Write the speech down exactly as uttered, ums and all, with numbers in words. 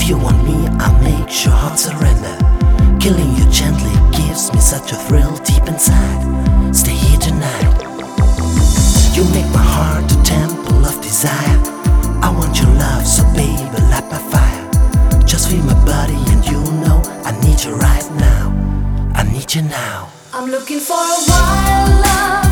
If you want me, I'll make sure heart surrender. Killing you gently gives me such a thrill deep inside. Stay here tonight. You make my heart a temple of desire. I want your love, so baby, light my fire. Just feel my body and you know I need you right now. I need you now. I'm looking for a wild love.